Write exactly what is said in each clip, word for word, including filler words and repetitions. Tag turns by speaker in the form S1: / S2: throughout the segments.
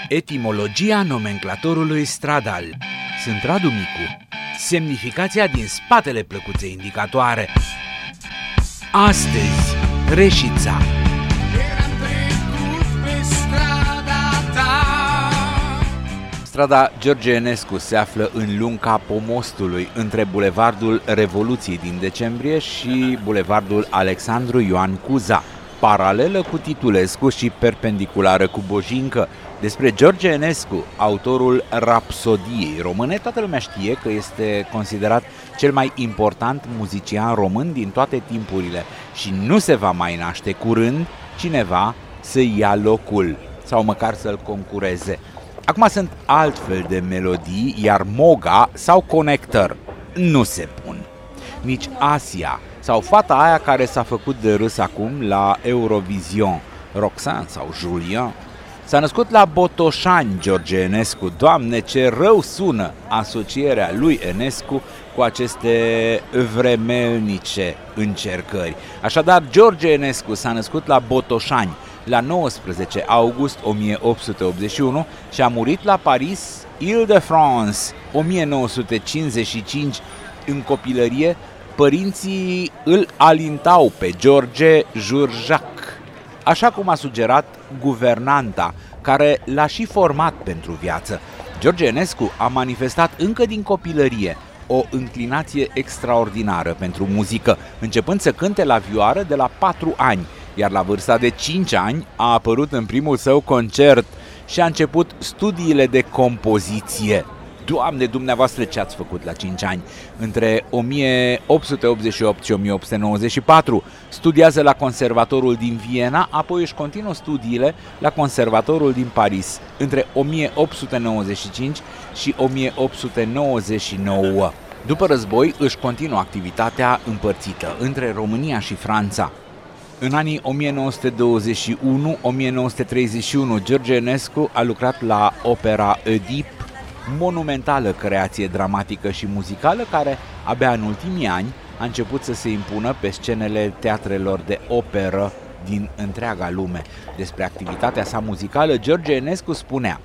S1: Etimologia nomenclatorului stradal. Sunt Radu Micu. Semnificația din spatele plăcuței indicatoare. Astăzi, Reșița. Strada George Enescu se află în lunga pomostului între Bulevardul Revoluției din decembrie și Bulevardul Alexandru Ioan Cuza, paralelă cu Titulescu și perpendiculară cu Bojincă. Despre George Enescu, autorul Rapsodiei române, toată lumea știe că este considerat cel mai important muzician român din toate timpurile și nu se va mai naște curând cineva să ia locul sau măcar să-l concureze. Acum sunt altfel de melodii, iar Moga sau Connector nu se pun. Nici Asia sau fata aia care s-a făcut de râs acum la Eurovision, Roxane sau Julien. S-a născut la Botoșani George Enescu. Doamne, ce rău sună asocierea lui Enescu cu aceste vremelnice încercări. Așadar, George Enescu s-a născut la Botoșani la nouăsprezece august o mie opt sute optzeci și unu și a murit la Paris, Île-de-France, o mie nouă sute cincizeci și cinci. În copilărie, părinții îl alintau pe George Jurjac, așa cum a sugerat guvernanta, care l-a și format pentru viață. George Enescu a manifestat încă din copilărie o înclinație extraordinară pentru muzică, începând să cânte la vioară de la patru ani, iar la vârsta de cinci ani a apărut în primul său concert și a început studiile de compoziție. Doamne, dumneavoastră, ce ați făcut la cinci ani? Între o mie opt sute optzeci și opt și o mie opt sute nouăzeci și patru studiază la Conservatorul din Viena, apoi își continuă studiile la Conservatorul din Paris, între o mie opt sute nouăzeci și cinci și o mie opt sute nouăzeci și nouă. După război își continuă activitatea împărțită între România și Franța. În anii o mie nouă sute douăzeci și unu - o mie nouă sute treizeci și unu, George Enescu a lucrat la opera Oedip, monumentală creație dramatică și muzicală care, abia în ultimii ani, a început să se impună pe scenele teatrelor de operă din întreaga lume. Despre activitatea sa muzicală, George Enescu spunea: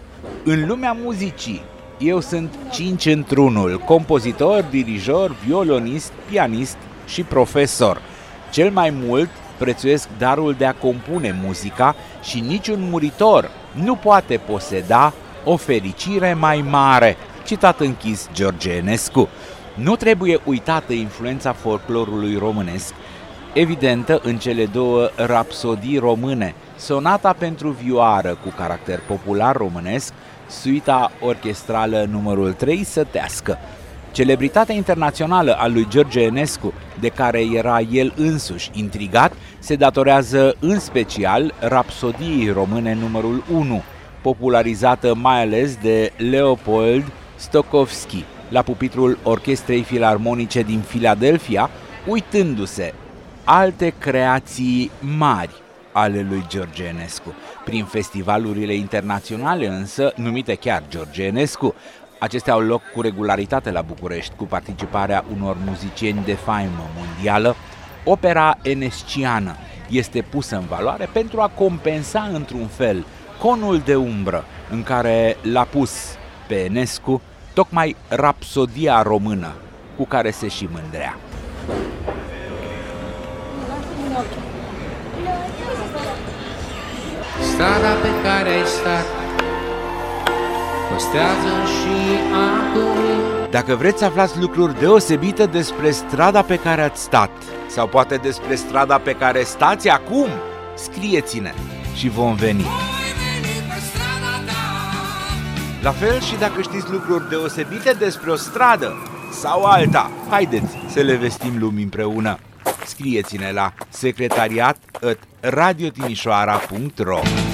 S1: "În lumea muzicii, eu sunt cinci într-unul, compozitor, dirijor, violonist, pianist și profesor. Cel mai mult prețuiesc darul de a compune muzica și niciun muritor nu poate poseda o fericire mai mare." Citat închis George Enescu. Nu trebuie uitată influența folclorului românesc, evidentă în cele două rapsodii române, sonata pentru vioară cu caracter popular românesc, suita orchestrală numărul trei Sătească. Celebritatea internațională a lui George Enescu, de care era el însuși intrigat, se datorează în special rapsodiei române numărul unu, popularizată mai ales de Leopold Stokowski la pupitrul Orchestrei Filarmonice din Philadelphia, uitându-se alte creații mari ale lui George Enescu. Prin festivalurile internaționale însă, numite chiar George Enescu, acestea au loc cu regularitate la București, cu participarea unor muzicieni de faimă mondială. Opera enesciană este pusă în valoare pentru a compensa într-un fel conul de umbră în care l-a pus pe Enescu tocmai rapsodia română cu care se și mândrea.
S2: Strada pe care ai stat păstrează și acum.
S1: Dacă vreți să aflați lucruri deosebite despre strada pe care ați stat sau poate despre strada pe care stați acum, scrieți-ne și vom veni. La fel și dacă știți lucruri deosebite despre o stradă sau alta, haideți să le vestim lumii împreună. Scrieți-ne la secretariat at radiotimișoara punct ro.